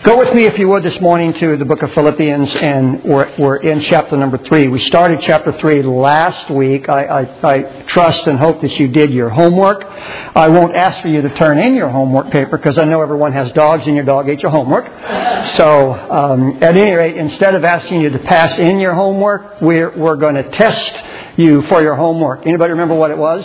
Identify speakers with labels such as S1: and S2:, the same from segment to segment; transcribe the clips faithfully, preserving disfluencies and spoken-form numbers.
S1: Go with me, if you would, this morning to the book of Philippians, and we're, we're in chapter number three. We started chapter three last week. I, I, I trust and hope that you did your homework. I won't ask for you to turn in your homework paper because I know everyone has dogs and your dog ate your homework. So, um, at any rate, instead of asking you to pass in your homework, we're, we're going to test you for your homework. Anybody remember what it was?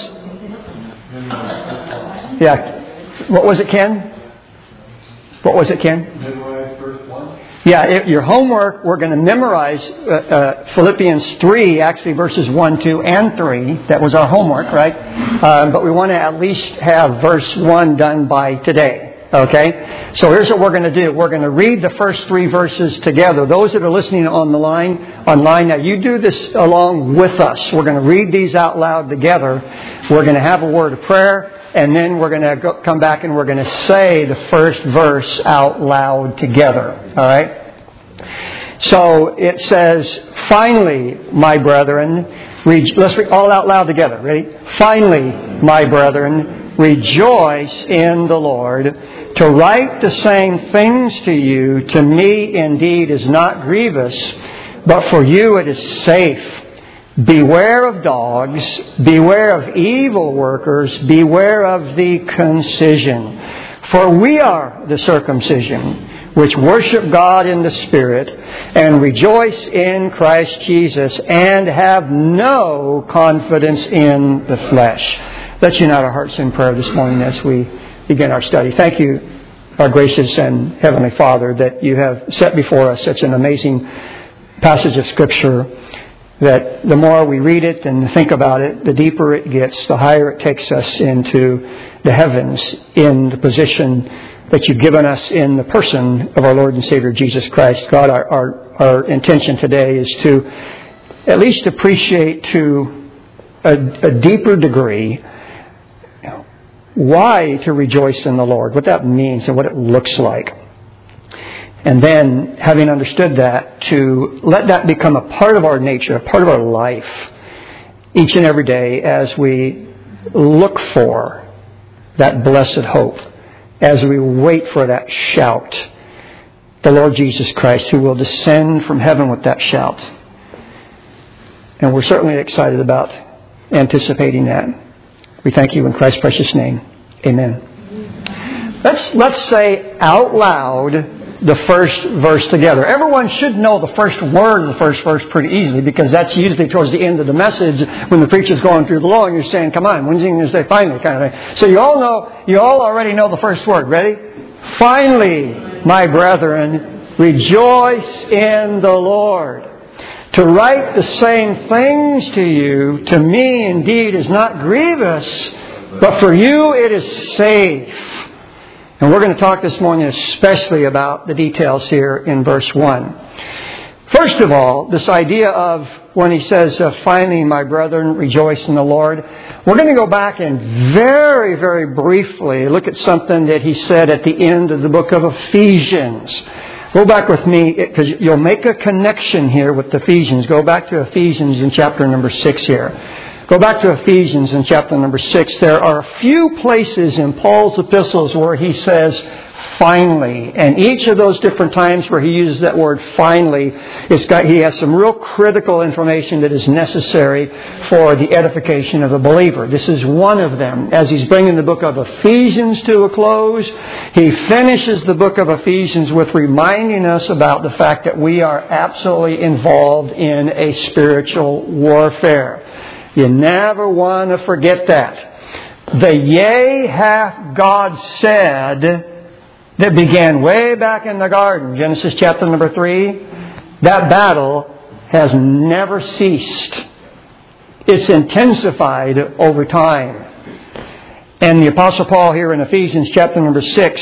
S1: Yeah. What was it, Ken? What was it, Ken?
S2: Memorize verse one.
S1: Yeah, it, your homework, we're going to memorize uh, uh, Philippians three, actually verses one, two, and three. That was our homework, right? Uh, but we want to at least have verse one done by today. Okay? So here's what we're going to do. We're going to read the first three verses together. Those that are listening on the line, online, now you do this along with us. We're going to read these out loud together. We're going to have a word of prayer. And then we're going to go, come back and we're going to say the first verse out loud together. All right? So it says, finally, my brethren, re- let's read all out loud together. Ready? Finally, my brethren, rejoice in the Lord. To write the same things to you, to me indeed is not grievous, but for you it is safe. Beware of dogs, beware of evil workers, beware of the concision. For we are the circumcision, which worship God in the Spirit, and rejoice in Christ Jesus, and have no confidence in the flesh. Let's unite our hearts in prayer this morning as we begin our study. Thank you, our gracious and Heavenly Father, that you have set before us such an amazing passage of Scripture, that the more we read it and think about it, the deeper it gets, the higher it takes us into the heavens in the position that you've given us in the person of our Lord and Savior Jesus Christ. God, our, our, our intention today is to at least appreciate to a, a deeper degree why to rejoice in the Lord, what that means and what it looks like. And then, having understood that, to let that become a part of our nature, a part of our life, each and every day as we look for that blessed hope, as we wait for that shout, the Lord Jesus Christ, who will descend from heaven with that shout. And we're certainly excited about anticipating that. We thank you in Christ's precious name. Amen. Let's, let's say out loud the first verse together. Everyone should know the first word of the first verse pretty easily, because that's usually towards the end of the message when the preacher's going through the law and you're saying, come on, when's he going to say finally, kind of thing. So you all know, you all already know the first word. Ready? Finally, my brethren, rejoice in the Lord. To write the same things to you, to me indeed is not grievous, but for you it is safe. And we're going to talk this morning especially about the details here in verse one. First of all, this idea of when he says, uh, finally, my brethren, rejoice in the Lord. We're going to go back and very, very briefly look at something that he said at the end of the book of Ephesians. Go back with me, because you'll make a connection here with Ephesians. Go back to Ephesians in chapter number six here. Go back to Ephesians in chapter number six. There are a few places in Paul's epistles where he says, finally. And each of those different times where he uses that word finally, it's got, he has some real critical information that is necessary for the edification of the believer. This is one of them. As he's bringing the book of Ephesians to a close, he finishes the book of Ephesians with reminding us about the fact that we are absolutely involved in a spiritual warfare. You never want to forget that. The yea hath God said that began way back in the garden, Genesis chapter number three, that battle has never ceased. It's intensified over time. And the Apostle Paul here in Ephesians chapter number six,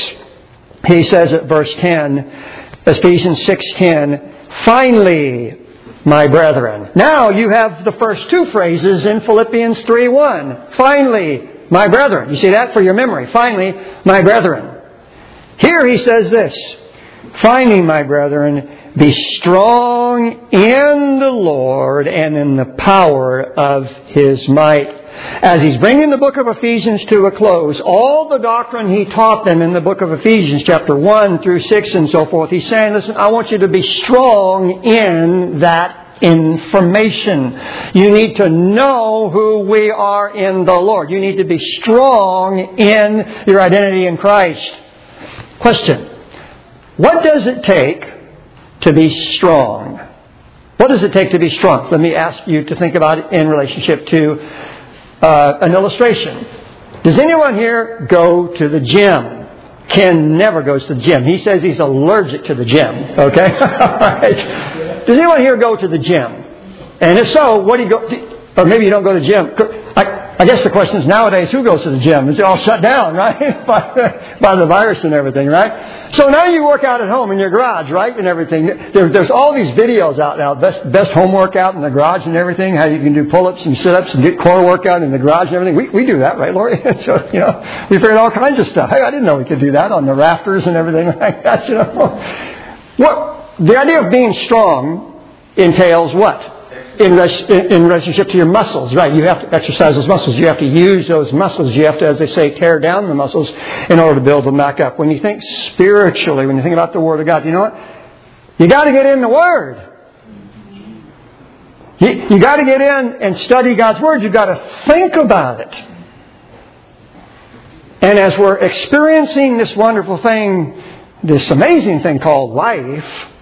S1: he says at verse ten, Ephesians six ten, finally, my brethren. Now you have the first two phrases in Philippians three one. Finally, my brethren. You see that for your memory. Finally, my brethren. Here he says this. Finally, my brethren, be strong in the Lord and in the power of His might. As he's bringing the book of Ephesians to a close, all the doctrine he taught them in the book of Ephesians, chapter one through six and so forth, he's saying, listen, I want you to be strong in that information. You need to know who we are in the Lord. You need to be strong in your identity in Christ. Question. What does it take to be strong? What does it take to be strong? Let me ask you to think about it in relationship to uh, an illustration. Does anyone here go to the gym? Ken never goes to the gym. He says he's allergic to the gym. Okay? All right. Does anyone here go to the gym? And if so, what do you go... Or maybe you don't go to the gym. I, I guess the question is nowadays, who goes to the gym? It's all shut down, right? by, by the virus and everything, right? So now you work out at home in your garage, right? And everything. There, there's all these videos out now. Best, best home workout in the garage and everything. How you can do pull-ups and sit-ups and get core workout in the garage and everything. We, we do that, right, Lori? So, you know, we figured all kinds of stuff. Hey, I didn't know we could do that on the rafters and everything like that, you know. What, the idea of being strong entails what? In, res- in relationship to your muscles, right? You have to exercise those muscles. You have to use those muscles. You have to, as they say, tear down the muscles in order to build them back up. When you think spiritually, when you think about the Word of God, you know what? You got to get in the Word. You, you got to get in and study God's Word. You've got to think about it. And as we're experiencing this wonderful thing, this amazing thing called life,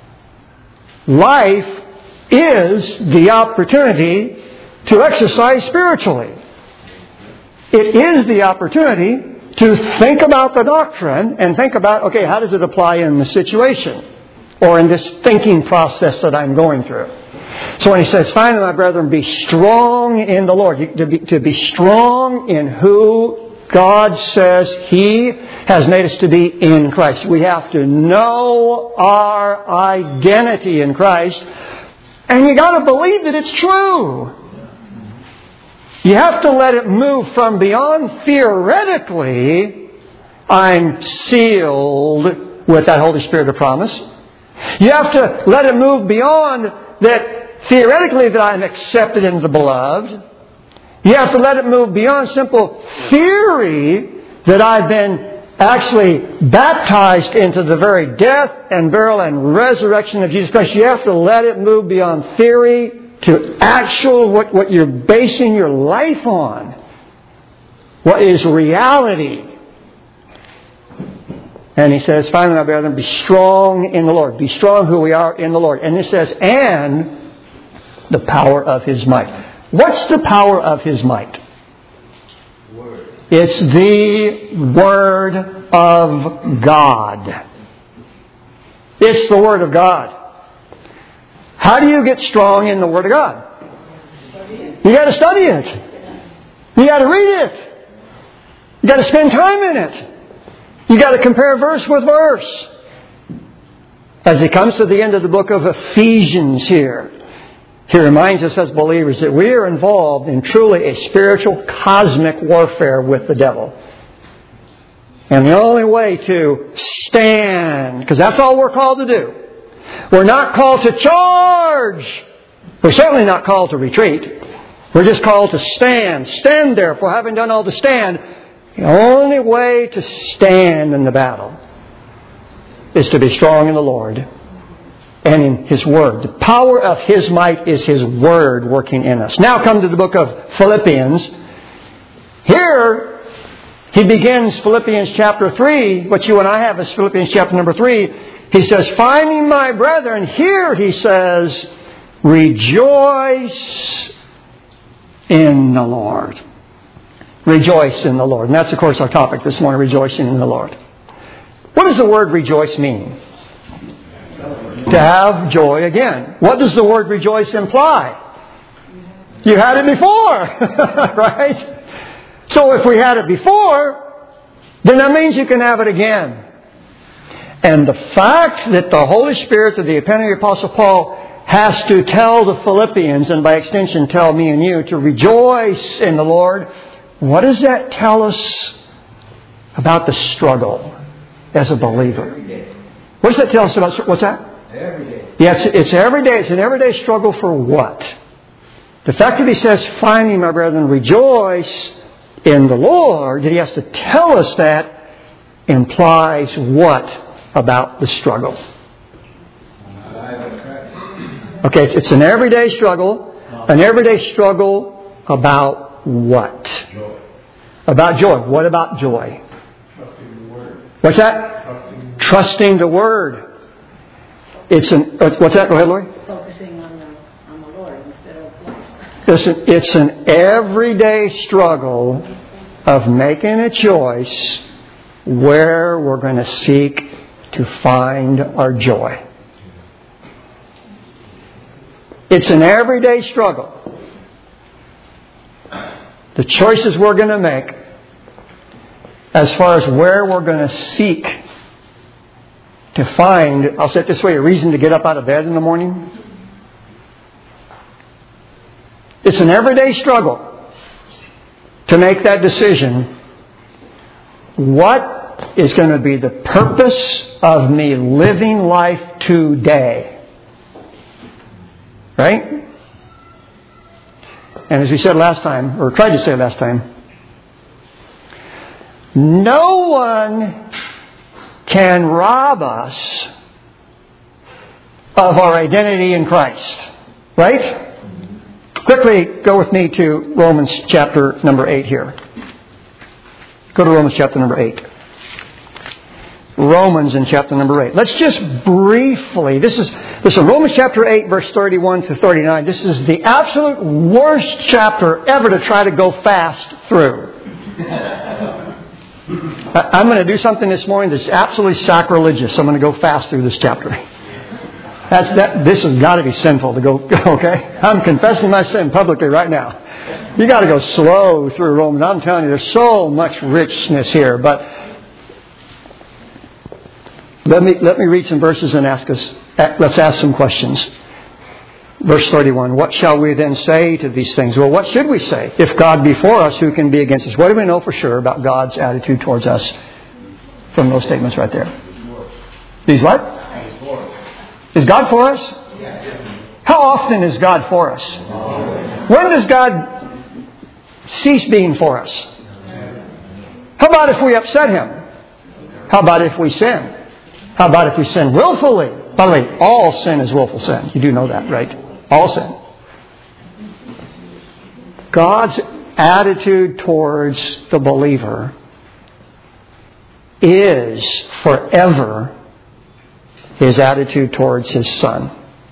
S1: life is the opportunity to exercise spiritually. It is the opportunity to think about the doctrine and think about, okay, how does it apply in the situation or in this thinking process that I'm going through? So when he says, finally, my brethren, be strong in the Lord, to be, to be strong in who God says He has made us to be in Christ. We have to know our identity in Christ. And you got to believe that it's true. You have to let it move from beyond theoretically, I'm sealed with that Holy Spirit of promise. You have to let it move beyond that theoretically that I'm accepted in the beloved. You have to let it move beyond simple theory that I've been actually baptized into the very death and burial and resurrection of Jesus Christ. You have to let it move beyond theory to actual, what, what you're basing your life on. What is reality. And he says, finally, my brethren, be strong in the Lord. Be strong who we are in the Lord. And it says, and the power of His might. What's the power of His might? It's the Word of God. It's the Word of God. How do you get strong in the Word of God? You got to study it. You got to read it. You got to spend time in it. You got to compare verse with verse. As he comes to the end of the book of Ephesians here, he reminds us as believers that we are involved in truly a spiritual cosmic warfare with the devil. And the only way to stand, because that's all we're called to do. We're not called to charge. We're certainly not called to retreat. We're just called to stand. Stand therefore, having done all to stand. The only way to stand in the battle is to be strong in the Lord and in His Word. The power of His might is His Word working in us. Now come to the book of Philippians. Here, he begins Philippians chapter three. What you and I have is Philippians chapter number three. He says, finally, my brethren, here he says, rejoice in the Lord. Rejoice in the Lord. And that's, of course, our topic this morning, rejoicing in the Lord. What does the word rejoice mean? To have joy again. What does the word rejoice imply? You had it before, right? So if we had it before, then that means you can have it again. And the fact that the Holy Spirit, through the pen of the Apostle Paul, has to tell the Philippians, and by extension tell me and you, to rejoice in the Lord, what does that tell us about the struggle as a believer? What does that tell us about, what's that?
S2: Every day.
S1: Yeah, it's, it's every day. It's an everyday struggle for what? The fact that he says, finally, my brethren, rejoice in the Lord, that he has to tell us that, implies what about the struggle? Okay, it's, it's an everyday struggle. An everyday struggle about what?
S2: Joy.
S1: About joy. What about joy?
S2: Trusting the Word.
S1: What's that?
S2: Trusting,
S1: Trusting the Word. It's an, what's that? Go ahead, Lori.
S3: Focusing on the, on the Lord instead of flesh.
S1: It's an, it's an everyday struggle of making a choice where we're going to seek to find our joy. It's an everyday struggle. The choices we're going to make as far as where we're going to seek to find, I'll say it this way, a reason to get up out of bed in the morning. It's an everyday struggle to make that decision. What is going to be the purpose of me living life today? Right? And as we said last time, or tried to say last time, no one can rob us of our identity in Christ. Right? Quickly go with me to Romans chapter number eight here. Go to Romans chapter number eight. Romans in chapter number eight. Let's just briefly, this is, this is Romans chapter eight, verse thirty-one to thirty-nine. This is the absolute worst chapter ever to try to go fast through. I'm going to do something this morning that's absolutely sacrilegious. I'm going to go fast through this chapter. That's that. This has got to be sinful to go, okay? I'm confessing my sin publicly right now. You got to go slow through Romans. I'm telling you, there's so much richness here, but Let me let me read some verses and ask us. Let's ask some questions. Verse thirty-one. What shall we then say to these things? Well, what should we say? If God be for us, who can be against us? What do we know for sure about God's attitude towards us from those statements right there? These what? Is God for us? How often is God for us? When does God cease being for us? How about if we upset Him? How about if we sin? How about if we sin willfully? By the way, all sin is willful sin. You do know that, right? All sin. God's attitude towards the believer is forever His attitude towards His Son.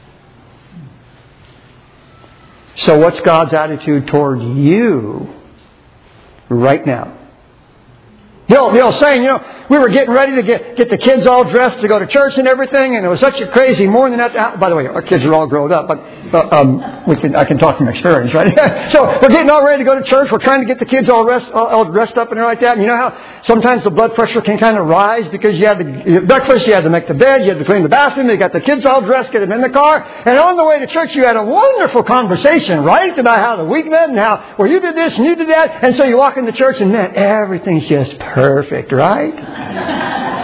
S1: So what's God's attitude toward you right now? The old, the old saying, you know, we were getting ready to get, get the kids all dressed to go to church and everything, and it was such a crazy morning. That, by the way, our kids are all grown up, but uh, um, we can I can talk from experience, right? So we're getting all ready to go to church. We're trying to get the kids all, rest, all, all dressed up and everything like that. And you know how sometimes the blood pressure can kind of rise because you had the breakfast, you had to make the bed, you had to clean the bathroom, you got the kids all dressed, get them in the car, and on the way to church you had a wonderful conversation, right, about how the week went and how, well, you did this and you did that, and so you walk into church and man, everything's just perfect, right?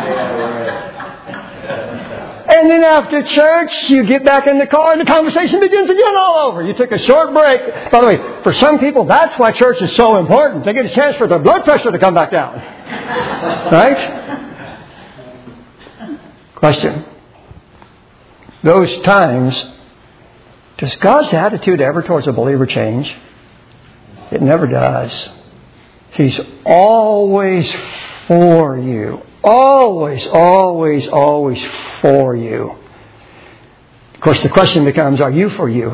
S1: And then after church, you get back in the car and the conversation begins again all over. You took a short break. By the way, for some people, that's why church is so important. They get a chance for their blood pressure to come back down. Right? Question. Those times, does God's attitude ever towards a believer change? It never does. He's always for you. Always, always, always for you. Of course, the question becomes, are you for you?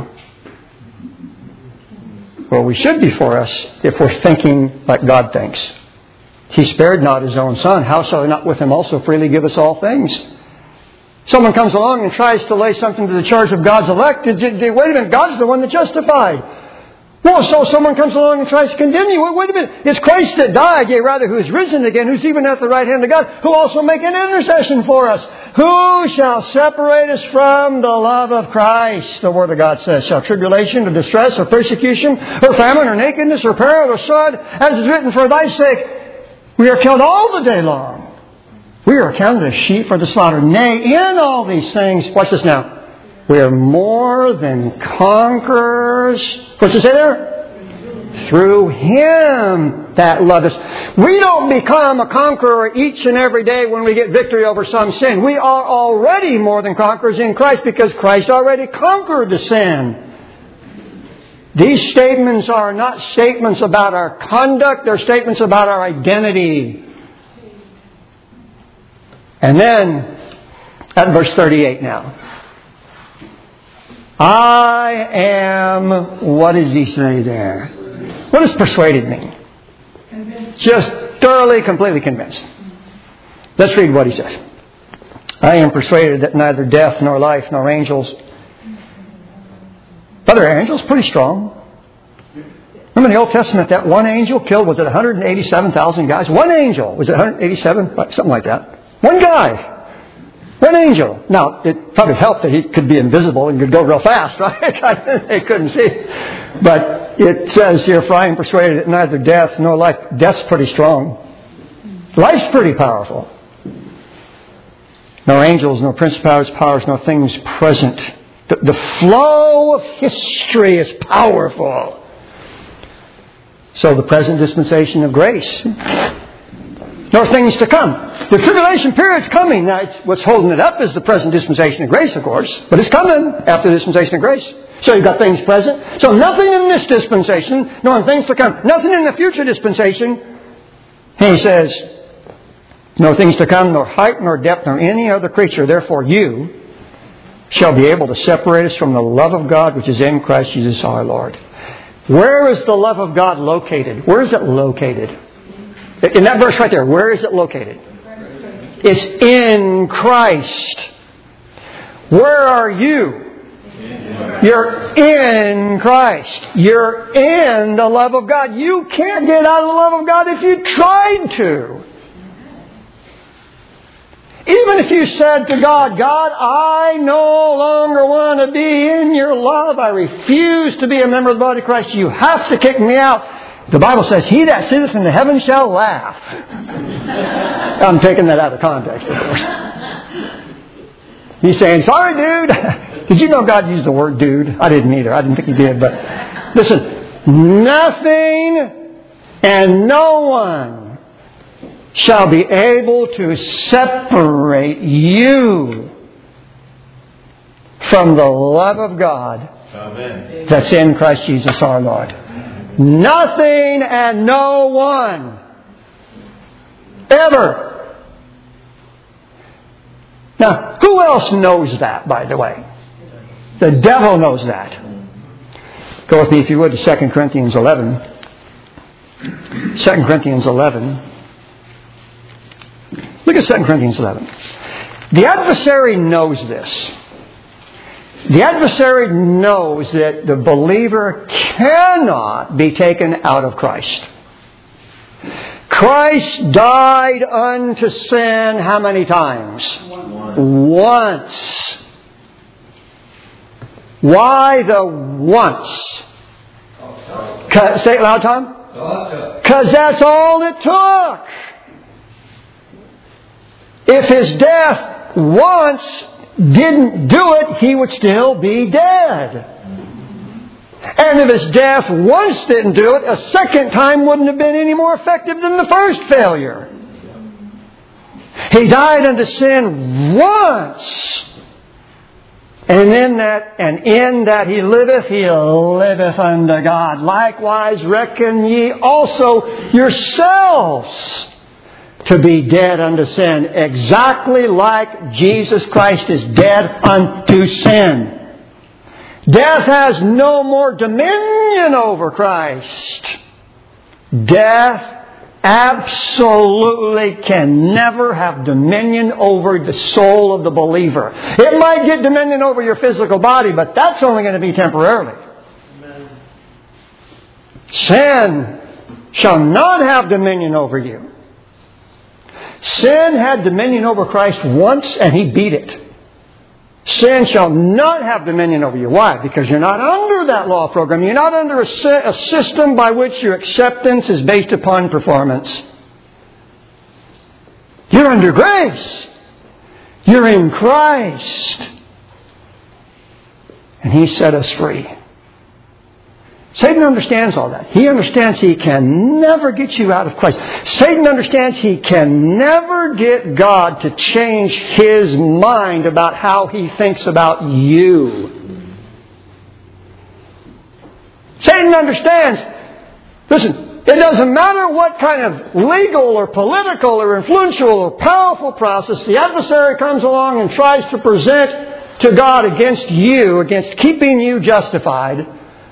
S1: Well, we should be for us if we're thinking like God thinks. He spared not His own Son. How shall He not with Him also freely give us all things? Someone comes along and tries to lay something to the charge of God's elect. Wait a minute, God's the one that justified. No, so someone comes along and tries to condemn you. Wait a minute. It's Christ that died, yea, rather, who is risen again, who's even at the right hand of God, who also make an intercession for us. Who shall separate us from the love of Christ? The Word of God says, shall tribulation or distress or persecution or famine or nakedness or peril or sword, as is written, for thy sake, we are killed all the day long. We are counted as sheep for the slaughter. Nay, in all these things, watch this now, We are more than conquerors. What's it say there? Through Him that loved us. We don't become a conqueror each and every day when we get victory over some sin. We are already more than conquerors in Christ because Christ already conquered the sin. These statements are not statements about our conduct. They're statements about our identity. And then, at verse thirty-eight now. I am, what does he say there? What does persuaded mean? Convinced. Just thoroughly, completely convinced. Let's read what he says. I am persuaded that neither death, nor life, nor angels. Brother, angels pretty strong. Remember in the Old Testament, that one angel killed, was it one hundred eighty-seven thousand guys? One angel. Was it one hundred eighty-seven? Something like that. One guy. One angel. Now, it probably helped that he could be invisible and could go real fast, right? They couldn't see. But it says here, for I am persuaded that neither death nor life. Death's pretty strong. Life's pretty powerful. No angels, no principalities, powers, no things present. The, the flow of history is powerful. So the present dispensation of grace, nor things to come. The tribulation period's coming. Now, it's, what's holding it up is the present dispensation of grace, of course. But it's coming after the dispensation of grace. So you've got things present. So nothing in this dispensation, nor in things to come. Nothing in the future dispensation. He says, no things to come, nor height, nor depth, nor any other creature. Therefore you shall be able to separate us from the love of God which is in Christ Jesus our Lord. Where is the love of God located? Where is it located? In that verse right there, where is it located? It's in Christ. Where are you? You're in Christ. You're in the love of God. You can't get out of the love of God if you tried to. Even if you said to God, God, I no longer want to be in your love. I refuse to be a member of the body of Christ. You have to kick me out. The Bible says, he that sitteth in the heavens shall laugh. I'm taking that out of context, of course. He's saying, sorry, dude. Did you know God used the word dude? I didn't either. I didn't think He did. But listen, nothing and no one shall be able to separate you from the love of God. Amen. That's in Christ Jesus our Lord. Nothing and no one. Ever. Now, who else knows that, by the way? The devil knows that. Go with me, if you would, to Second Corinthians eleven. Second Corinthians eleven. Look at Second Corinthians eleven. The adversary knows this. The adversary knows that the believer cannot be taken out of Christ. Christ died unto sin how many times? One. Once. Why the once? Say it loud, Tom. Because that's all it took. If His death once didn't do it, He would still be dead. And if His death once didn't do it, a second time wouldn't have been any more effective than the first failure. He died unto sin once. And in that, and in that He liveth, He liveth unto God. Likewise reckon ye also yourselves to be dead unto sin, exactly like Jesus Christ is dead unto sin. Death has no more dominion over Christ. Death absolutely can never have dominion over the soul of the believer. It might get dominion over your physical body, but that's only going to be temporarily. Amen. Sin shall not have dominion over you. Sin had dominion over Christ once and He beat it. Sin shall not have dominion over you. Why? Because you're not under that law program. You're not under a, a system by which your acceptance is based upon performance. You're under grace. You're in Christ. And He set us free. Satan understands all that. He understands he can never get you out of Christ. Satan understands he can never get God to change His mind about how He thinks about you. Satan understands, listen, it doesn't matter what kind of legal or political or influential or powerful process the adversary comes along and tries to present to God against you, against keeping you justified.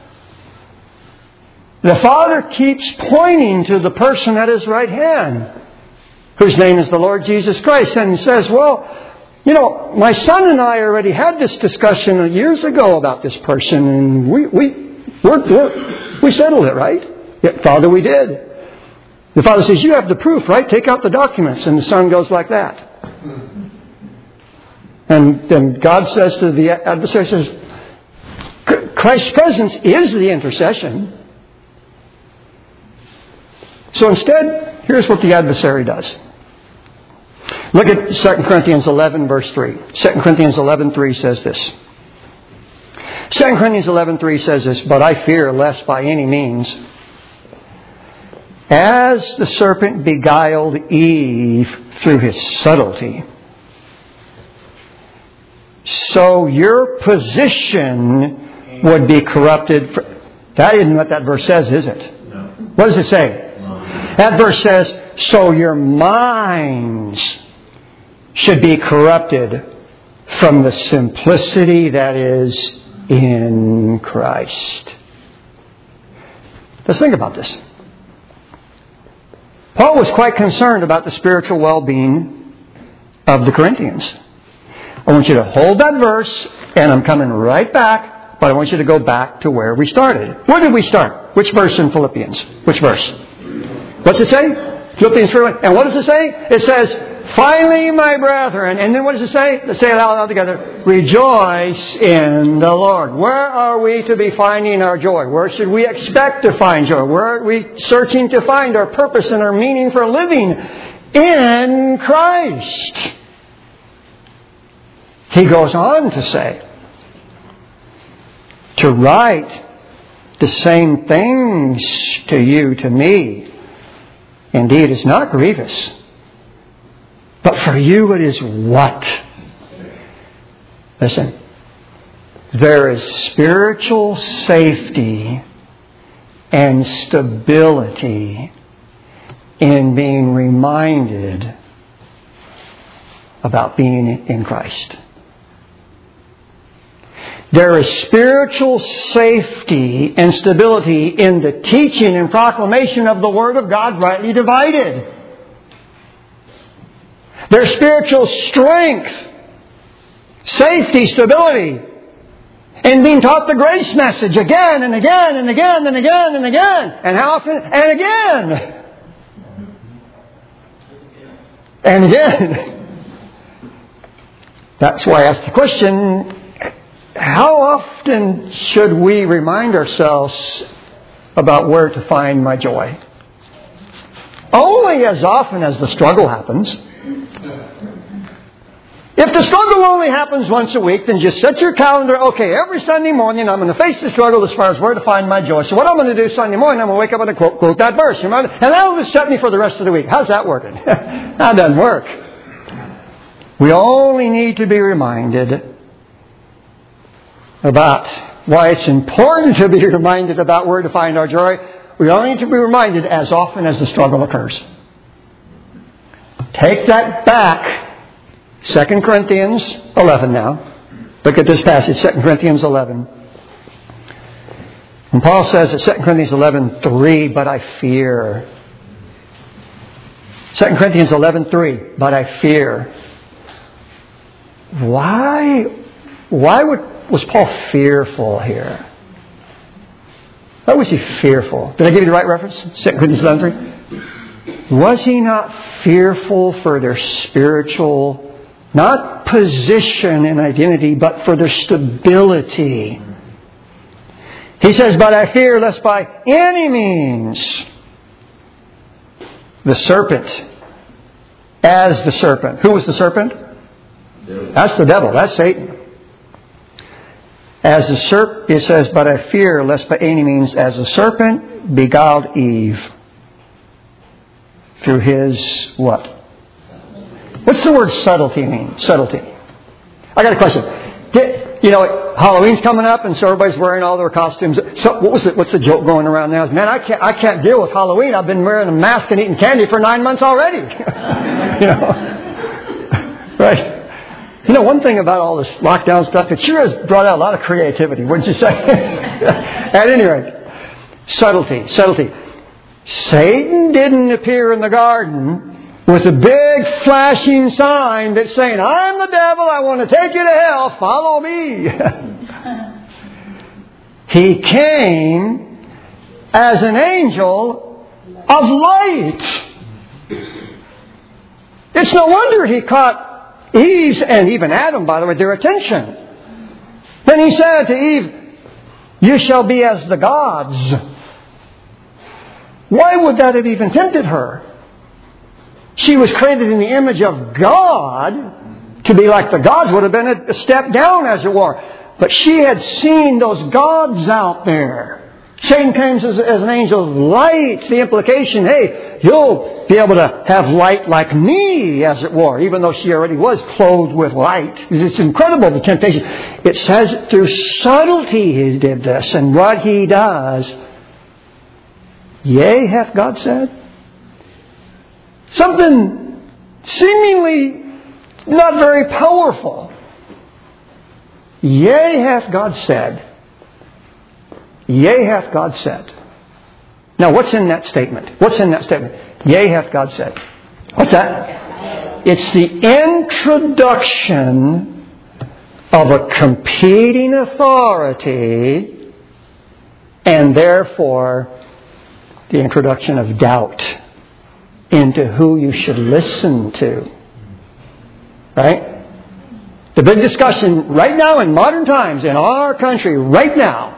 S1: The Father keeps pointing to the person at His right hand, whose name is the Lord Jesus Christ, and He says, well, you know, my son and I already had this discussion years ago about this person, and we we we're, we're, we settled it, right? Yeah, Father, we did. The Father says, you have the proof, right? Take out the documents. And the Son goes like that. And then God says to the adversary, says, Christ's presence is the intercession. So instead, here's what the adversary does. Look at Second Corinthians eleven, verse three. Second Corinthians eleven, three says this. Second Corinthians eleven, three says this, but I fear lest by any means, as the serpent beguiled Eve through his subtlety, so your position would be corrupted. For, that isn't what that verse says, is it?
S2: No.
S1: What does it say? That verse says, so your minds should be corrupted from the simplicity that is in Christ. Let's think about this. Paul was quite concerned about the spiritual well-being of the Corinthians. I want you to hold that verse, and I'm coming right back, but I want you to go back to where we started. Where did we start? Which verse in Philippians? Which verse? What's it say? Philippians three. And what does it say? It says, finally, my brethren. And then what does it say? Let's say it out loud together. Rejoice in the Lord. Where are we to be finding our joy? Where should we expect to find joy? Where are we searching to find our purpose and our meaning for living? In Christ. He goes on to say, to write the same things to you, to me, indeed is not grievous. But for you it is what? Listen. There is spiritual safety and stability in being reminded about being in Christ. There is spiritual safety and stability in the teaching and proclamation of the Word of God rightly divided. There's spiritual strength, safety, stability in being taught the grace message again and again and again and again and again. And how often? And again. And again. That's why I asked the question, how often should we remind ourselves about where to find my joy? Only as often as the struggle happens. If the struggle only happens once a week, then just set your calendar. Okay, every Sunday morning I'm going to face the struggle as far as where to find my joy. So what I'm going to do Sunday morning, I'm going to wake up and quote, quote that verse. And that'll just set me for the rest of the week. How's that working? That doesn't work. We only need to be reminded about why it's important to be reminded about where to find our joy. We only need to be reminded as often as the struggle occurs. Take that back. Second Corinthians eleven now. Look at this passage, Second Corinthians eleven. And Paul says at Second Corinthians eleven, three, but I fear. Second Corinthians eleven, three, but I fear. Why, why would was Paul fearful here? Why was he fearful? Did I give you the right reference? Second Corinthians eleven three. Was he not fearful for their spiritual, not position and identity, but for their stability? He says, but I fear lest by any means the serpent, as the serpent. Who was the serpent? That's the devil. That's Satan. As the serp, it says, but I fear lest by any means as the serpent beguiled Eve through his what? What's the word subtlety mean? Subtlety. I got a question. Did, you know, Halloween's coming up, and so everybody's wearing all their costumes. So what was it? What's the joke going around now? Man, I can't, I can't deal with Halloween. I've been wearing a mask and eating candy for nine months already. You know, right? You know, one thing about all this lockdown stuff, it sure has brought out a lot of creativity, wouldn't you say? At any rate, subtlety, subtlety. Satan didn't appear in the garden with a big flashing sign that's saying, I'm the devil, I want to take you to hell, follow me. He came as an angel of light. It's no wonder he caught Eve, and even Adam, by the way, their attention. Then he said to Eve, you shall be as the gods. Why would that have even tempted her? She was created in the image of God. To be like the gods would have been a step down, as it were. But she had seen those gods out there. Satan comes as, as an angel of light. The implication, hey, you'll be able to have light like me, as it were, even though she already was clothed with light. It's incredible, the temptation. It says through subtlety he did this. And what he does, yea, hath God said? Something seemingly not very powerful. Yea, hath God said. Yea, hath God said. Now, what's in that statement? What's in that statement? Yea, hath God said. What's that? It's the introduction of a competing authority, and therefore the introduction of doubt into who you should listen to. Right? The big discussion right now in modern times in our country, right now,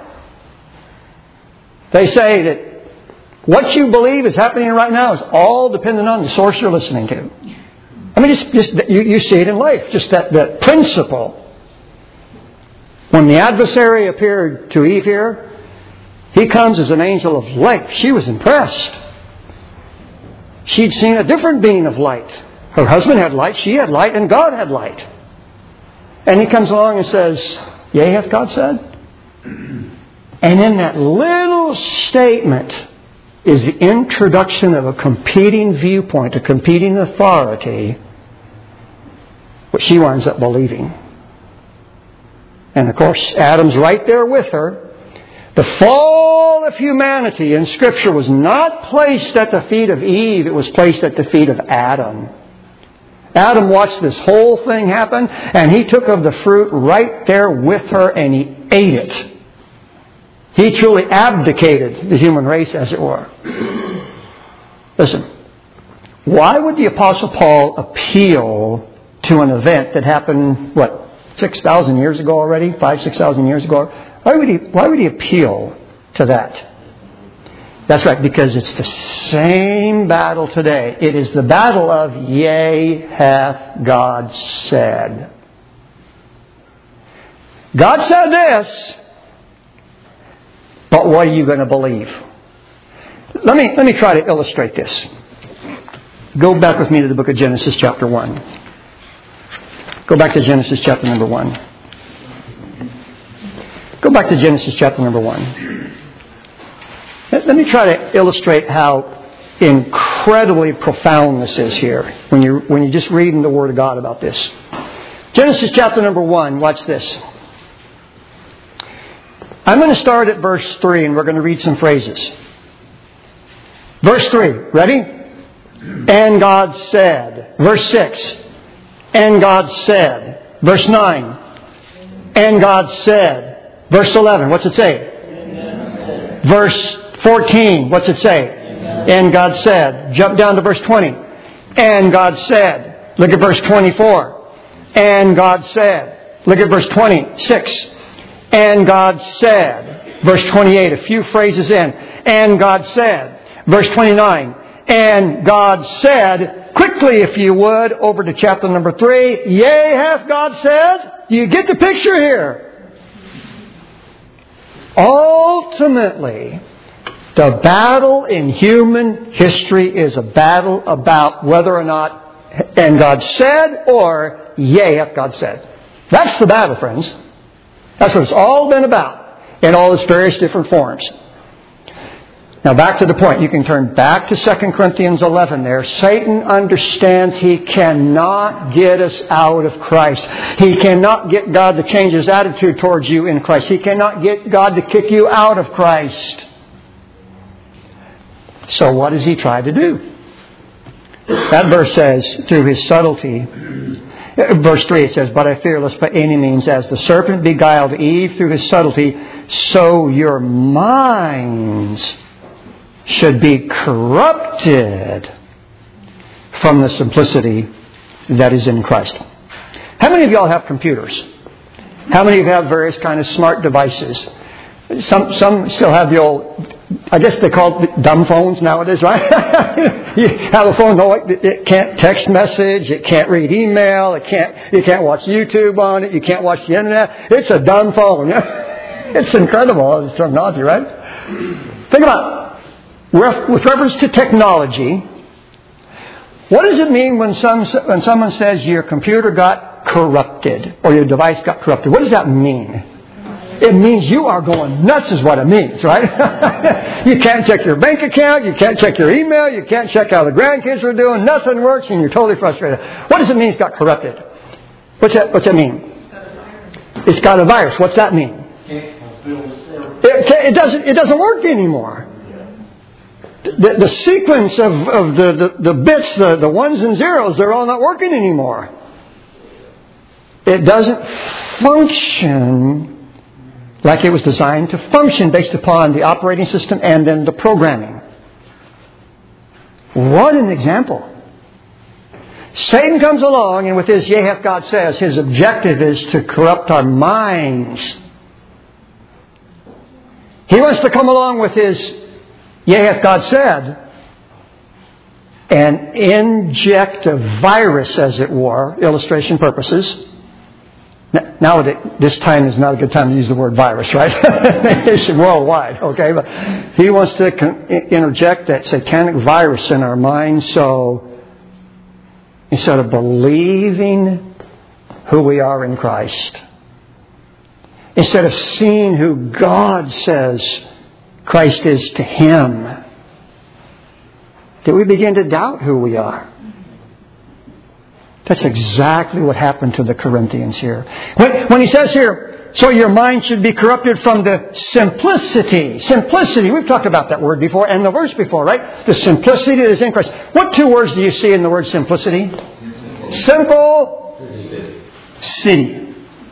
S1: they say that what you believe is happening right now is all dependent on the source you're listening to. I mean, just, just you, you see it in life, just that, that principle. When the adversary appeared to Eve here, he comes as an angel of light. She was impressed. She'd seen a different being of light. Her husband had light, she had light, and God had light. And he comes along and says, yea, hath God said? And in that little statement is the introduction of a competing viewpoint, a competing authority, which she winds up believing. And of course, Adam's right there with her. The fall of humanity in Scripture was not placed at the feet of Eve, it was placed at the feet of Adam. Adam watched this whole thing happen, and he took of the fruit right there with her, and he ate it. He truly abdicated the human race, as it were. Listen, why would the Apostle Paul appeal to an event that happened, what, six thousand years ago already? Five, six thousand years ago? Why would he, why would he appeal to that? That's right, because it's the same battle today. It is the battle of, yea, hath God said. God said this, but what are you going to believe? Let me, let me try to illustrate this. Go back with me to the book of Genesis chapter one. Go back to Genesis chapter number one. Go back to Genesis chapter number one. Let me try to illustrate how incredibly profound this is here when you're, when you're just reading the Word of God about this. Genesis chapter number one, watch this. I'm going to start at verse three and we're going to read some phrases. Verse three, ready? And God said. Verse six, and God said. Verse nine, and God said. Verse eleven, what's it say? Amen. Verse fourteen, what's it say? Amen. And God said. Jump down to verse twenty. And God said. Look at verse twenty-four. And God said. Look at verse twenty-six. And God said. Verse twenty-eight, a few phrases in. And God said. Verse twenty-nine. And God said. Quickly, if you would, over to chapter number three. Yea, hath God said? Do you get the picture here? Ultimately, the battle in human history is a battle about whether or not, and God said, or yea, hath God said. That's the battle, friends. That's what it's all been about in all its various different forms. Now back to the point. You can turn back to Second Corinthians eleven there. Satan understands he cannot get us out of Christ. He cannot get God to change His attitude towards you in Christ. He cannot get God to kick you out of Christ. So what does he try to do? That verse says, through his subtlety, verse three it says, but I fear lest by any means, as the serpent beguiled Eve through his subtlety, so your minds should be corrupted from the simplicity that is in Christ. How many of y'all have computers? How many of you have various kind of smart devices? Some some still have the old, I guess they call it dumb phones nowadays, right? You have a phone, no, it can't text message, it can't read email, it can't, you can't watch YouTube on it, you can't watch the internet. It's a dumb phone. It's incredible, this terminology, right? Think about it. With reference to technology, what does it mean when some when someone says your computer got corrupted or your device got corrupted? What does that mean? It means you are going nuts is what it means, right? You can't check your bank account. You can't check your email. You can't check how the grandkids are doing. Nothing works and you're totally frustrated. What does it mean it's got corrupted? What's that, what's that mean? It's got a virus. What's that mean? It, it, doesn't, it doesn't work anymore. The, the sequence of, of the, the, the bits, the, the ones and zeros, they're all not working anymore. It doesn't function like it was designed to function based upon the operating system and then the programming. What an example. Satan comes along and with his yea hath God says, his objective is to corrupt our minds. He wants to come along with his yea hath God said and inject a virus, as it were, illustration purposes. Now, this time is not a good time to use the word virus, right? It's worldwide, okay? But he wants to interject that satanic virus in our minds, so instead of believing who we are in Christ, instead of seeing who God says Christ is to Him, that we begin to doubt who we are. That's exactly what happened to the Corinthians here. When, when he says here, so your mind should be corrupted from the simplicity. Simplicity, we've talked about that word before and the verse before, right? The simplicity that is in Christ. What two words do you see in the word simplicity? Simple. City.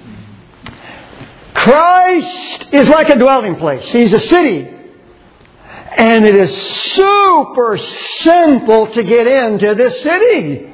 S1: Christ is like a dwelling place. He's a city. And it is super simple to get into this city.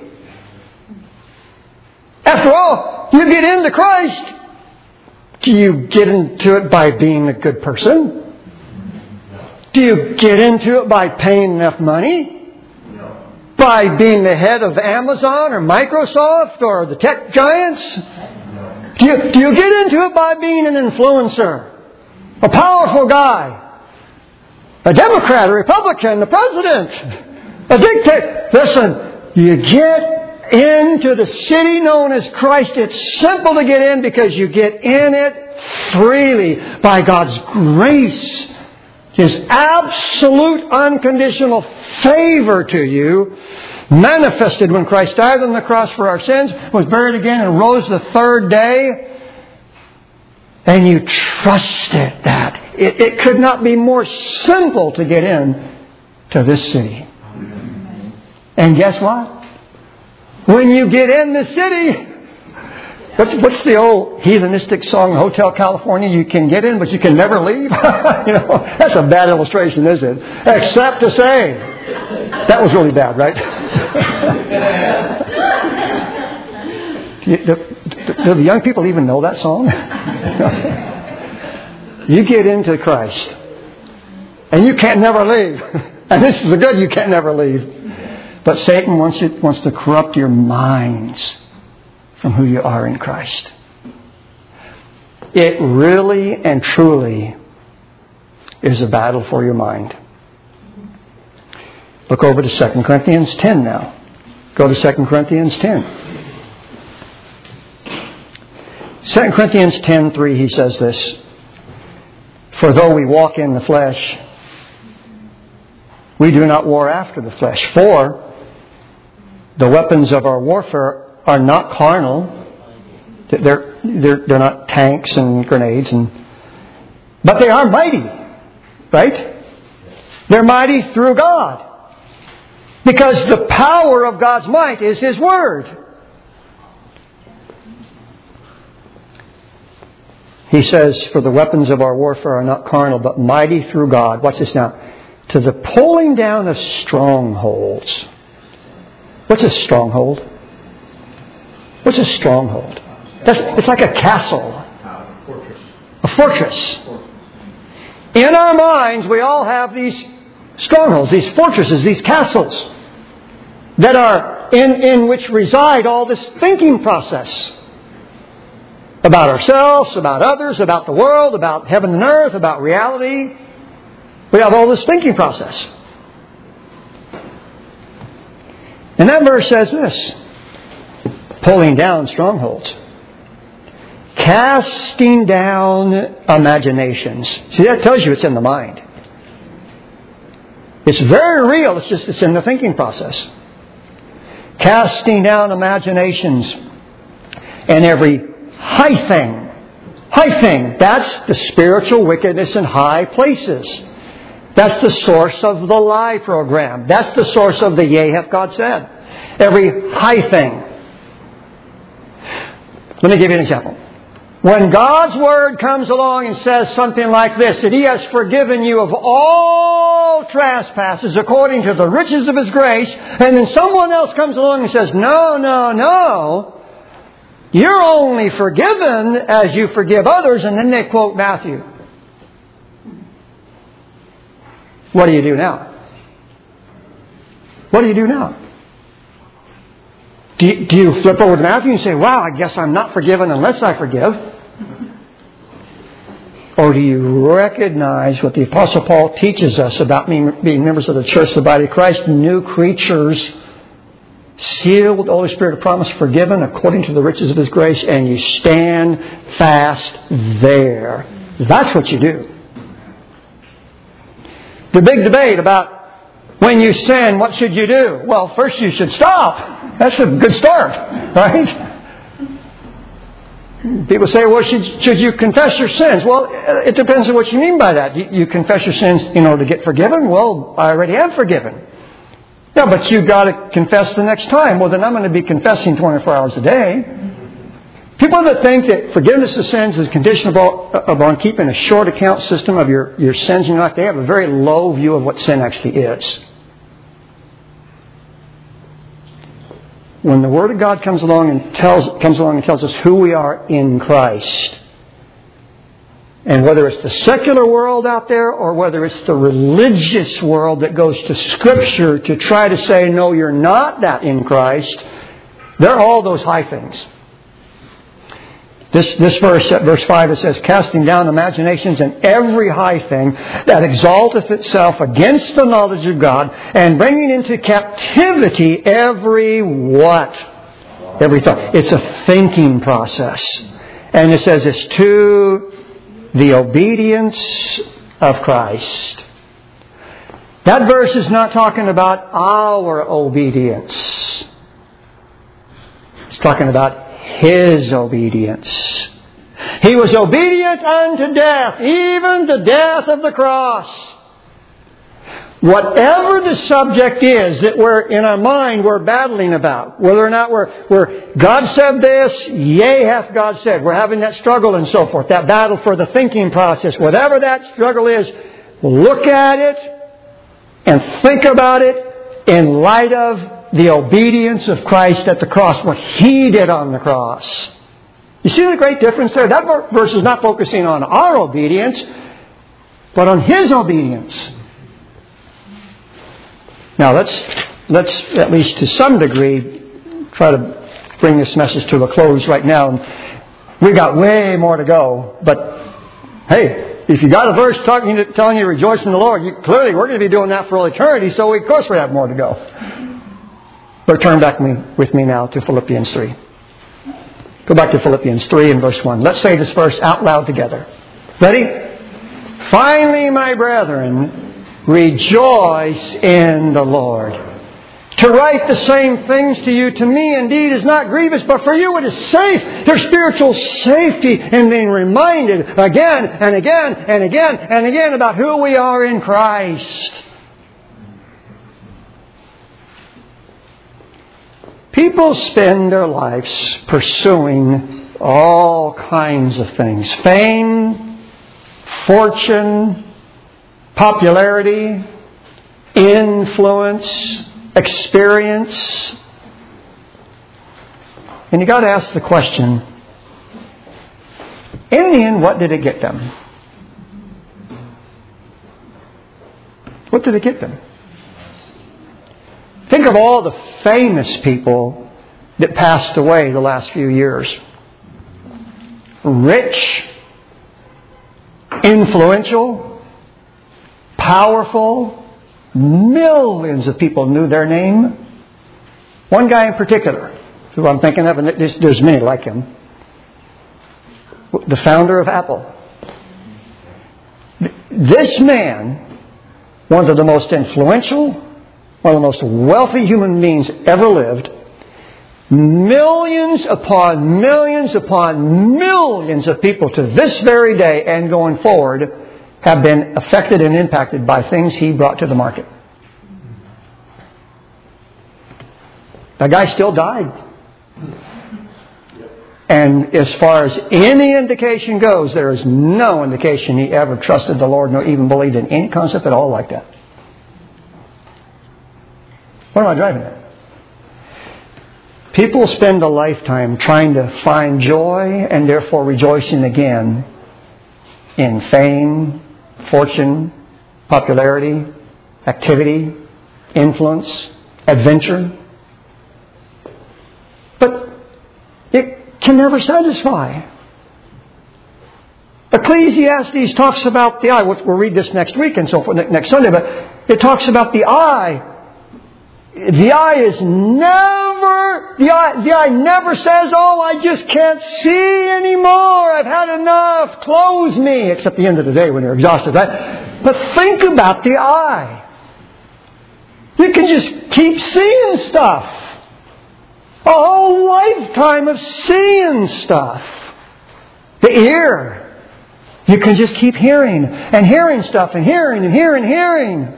S1: After all, you get into Christ. Do you get into it by being a good person? Do you get into it by paying enough money? By being the head of Amazon or Microsoft or the tech giants? Do you, do you get into it by being an influencer? A powerful guy? A Democrat, a Republican, the president? A dictator? Listen, you get into the city known as Christ. It's simple to get in because you get in it freely by God's grace. His absolute unconditional favor to you, manifested when Christ died on the cross for our sins, was buried again and rose the third day. And you trusted that. It, it could not be more simple to get in to this city. And guess what? When you get in the city, what's, what's the old heathenistic song, Hotel California? You can get in, but you can never leave. You know, that's a bad illustration, isn't it? Except to say, that was really bad, right? do, do, do the young people even know that song? You get into Christ, and you can't never leave. And this is a good you can't never leave. But Satan wants, you, wants to corrupt your minds from who you are in Christ. It really and truly is a battle for your mind. Look over to Second Corinthians ten now. Go to Second Corinthians ten. Second Corinthians ten three, he says this. For though we walk in the flesh, we do not war after the flesh. For the weapons of our warfare are not carnal. They're, they're, they're not tanks and grenades, and but they are mighty. Right? They're mighty through God. Because the power of God's might is His Word. He says, for the weapons of our warfare are not carnal, but mighty through God. Watch this now. To the pulling down of strongholds. What's a stronghold? What's a stronghold? That's, it's like a castle.
S2: A fortress.
S1: A fortress. In our minds, we all have these strongholds, these fortresses, these castles that are in, in which reside all this thinking process about ourselves, about others, about the world, about heaven and earth, about reality. We have all this thinking process. And that verse says this, pulling down strongholds. Casting down imaginations. See, that tells you it's in the mind. It's very real. It's just it's in the thinking process. Casting down imaginations and every high thing. High thing. That's the spiritual wickedness in high places. That's the source of the lie program. That's the source of the yea hath God said. Every high thing. Let me give you an example. When God's Word comes along and says something like this, that He has forgiven you of all trespasses according to the riches of His grace, and then someone else comes along and says, no, no, no, you're only forgiven as you forgive others, and then they quote Matthew. What do you do now? What do you do now? Do you, do you flip over to Matthew and say, wow, I guess I'm not forgiven unless I forgive? Or do you recognize what the Apostle Paul teaches us about being members of the church, the body of Christ, new creatures, sealed with the Holy Spirit of promise, forgiven according to the riches of His grace, and you stand fast there. That's what you do. The big debate about when you sin, what should you do? Well, first you should stop. That's a good start, right? People say, well, should, should you confess your sins? Well, it depends on what you mean by that. You, you confess your sins in order to get forgiven? Well, I already am forgiven. Yeah, but you've got to confess the next time. Well, then I'm going to be confessing twenty-four hours a day. People that think that forgiveness of sins is conditional upon keeping a short account system of your, your sins in your life, they have a very low view of what sin actually is. When the Word of God comes along and tells comes along and tells us who we are in Christ, and whether it's the secular world out there or whether it's the religious world that goes to Scripture to try to say, no, you're not that in Christ, they're all those high things. This, this verse, verse five, it says, casting down imaginations and every high thing that exalteth itself against the knowledge of God, and bringing into captivity every what? Every thought. It's a thinking process. And it says it's to the obedience of Christ. That verse is not talking about our obedience. It's talking about His obedience. He was obedient unto death, even the death of the cross. Whatever the subject is that we're in our mind we're battling about, whether or not we're, we're God said this, yea hath God said. We're having that struggle and so forth, that battle for the thinking process. Whatever that struggle is, look at it and think about it in light of the obedience of Christ at the cross, what He did on the cross. You see the great difference there? That verse is not focusing on our obedience, but on His obedience. Now let's, let's at least to some degree try to bring this message to a close right now. We've got way more to go, but hey, if you got a verse talking to, telling you to rejoice in the Lord, you, clearly we're going to be doing that for all eternity, so we, of course we have more to go. But turn back me, with me now to Philippians three. Go back to Philippians three and verse one. Let's say this verse out loud together. Ready? Finally, my brethren, rejoice in the Lord. To write the same things to you, to me indeed is not grievous, but for you it is safe. There's spiritual safety in being reminded again and again and again and again about who we are in Christ. People spend their lives pursuing all kinds of things. Fame, fortune, popularity, influence, experience. And you got to ask the question, in the end, what did it get them? What did it get them? Think of all the famous people that passed away the last few years. Rich, influential, powerful. Millions of people knew their name. One guy in particular, who I'm thinking of, and there's many like him, the founder of Apple. This man, one of the most influential, one of the most wealthy human beings ever lived, millions upon millions upon millions of people to this very day and going forward have been affected and impacted by things he brought to the market. That guy still died. And as far as any indication goes, there is no indication he ever trusted the Lord nor even believed in any concept at all like that. What am I driving at? People spend a lifetime trying to find joy and therefore rejoicing again in fame, fortune, popularity, activity, influence, adventure. But it can never satisfy. Ecclesiastes talks about the eye. We'll read this next week and so forth, next Sunday, but it talks about the eye. The eye is never, the eye, the eye never says, oh, I just can't see anymore. I've had enough. Close me. Except the end of the day when you're exhausted, right? But think about the eye. You can just keep seeing stuff. A whole lifetime of seeing stuff. The ear. You can just keep hearing and hearing stuff and hearing and hearing and hearing.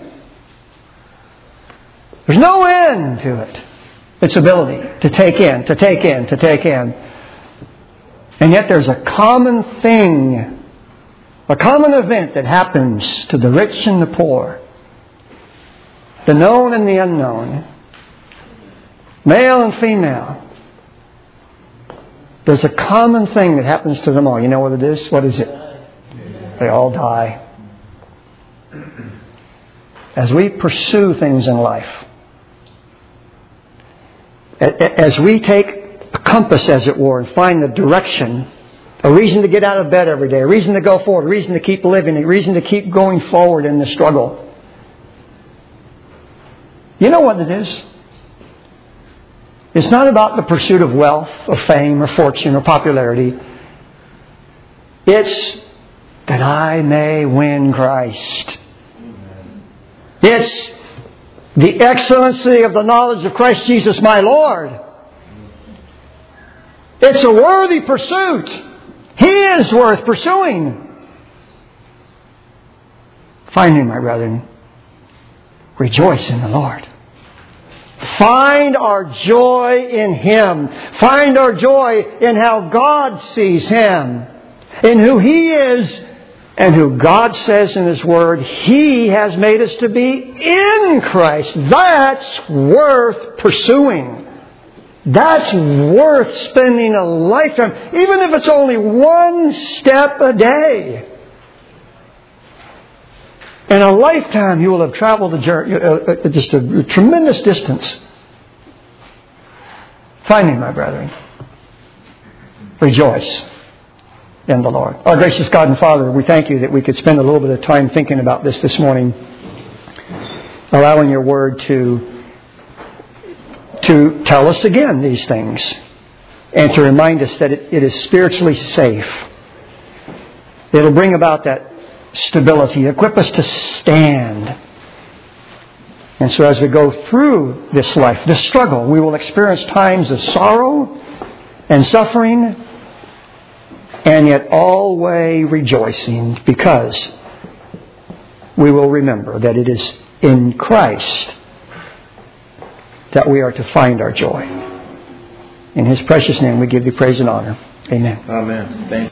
S1: There's no end to it. Its ability to take in, to take in, to take in. And yet there's a common thing, a common event that happens to the rich and the poor, the known and the unknown, male and female. There's a common thing that happens to them all. You know what it is? What is it? They all die. As we pursue things in life, as we take a compass, as it were, and find the direction, a reason to get out of bed every day, a reason to go forward, a reason to keep living, a reason to keep going forward in the struggle. You know what it is? It's not about the pursuit of wealth or fame or fortune or popularity. It's that I may win Christ. It's the excellency of the knowledge of Christ Jesus my Lord. It's a worthy pursuit. He is worth pursuing. Finally, my brethren, rejoice in the Lord. Find our joy in Him. Find our joy in how God sees Him, in who He is, and who God says in His Word He has made us to be in Christ. That's worth pursuing. That's worth spending a lifetime, even if it's only one step a day. In a lifetime you will have traveled a journey, uh, just a, a tremendous distance. Finally, my brethren, rejoice in the Lord. Our gracious God and Father, we thank you that we could spend a little bit of time thinking about this this morning, allowing your word to, to tell us again these things and to remind us that it, it is spiritually safe. It'll bring about that stability, equip us to stand. And so as we go through this life, this struggle, we will experience times of sorrow and suffering, and yet always rejoicing, because we will remember that it is in Christ that we are to find our joy. In His precious name we give Thee praise and honor. Amen.
S2: Amen. Thank you.